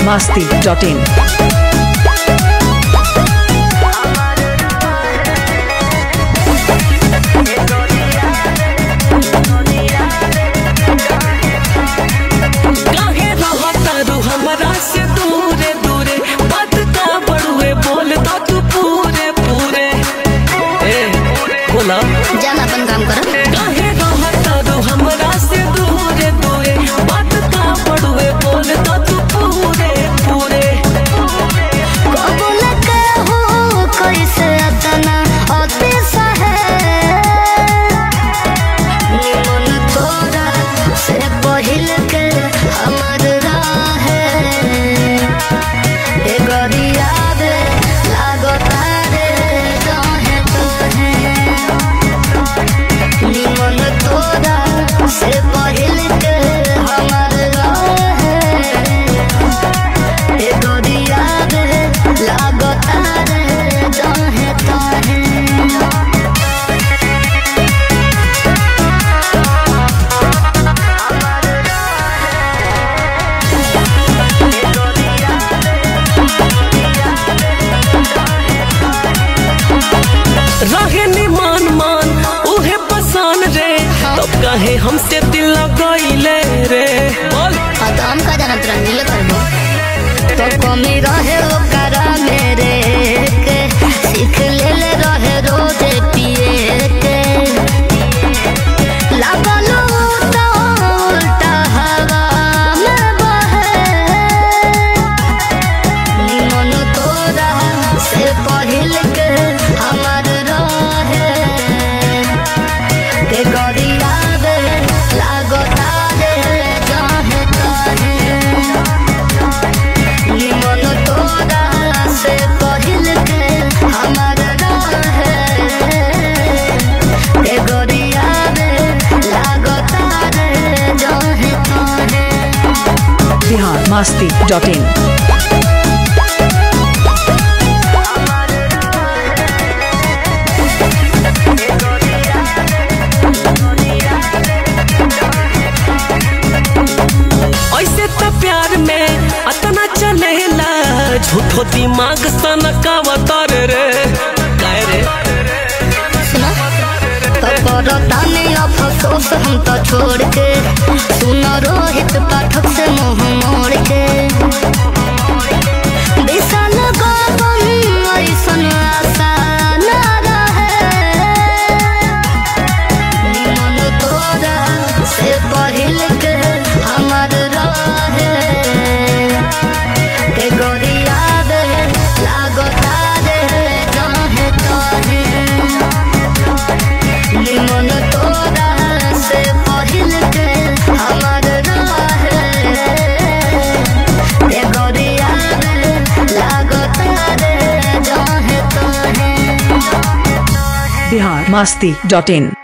biharmasti.in जाना अपन काम करो। कहे हमसे दिल लगइले रे बोल तो हम का जानत रंगीले करबो तो कमी रहे ओकरा मेरे के सीख ले रहे रोज पिए के लागलो तो उल्टा हवा में बहे निमन तोरा से पहिल के हमर रहे के गरिया biharmasti.in ऐसे तो प्यार में अतना चलेला झूठो दिमाग सनकावतर रे काहे रे सुना तो करता नहीं अफसोस हम तो छोड़ के सुना रोहित पाठक से मुंह मोड़ के विशाल गौतम ऐसन आशा ना रहे निमन तोरा से पहिल के हमर रहे के गोरिया दे लागता दे जहे तहे निमन तोरा से पहिल के हमर रहे के गोरिया दे लागता दे जहे तहे biharmasti.in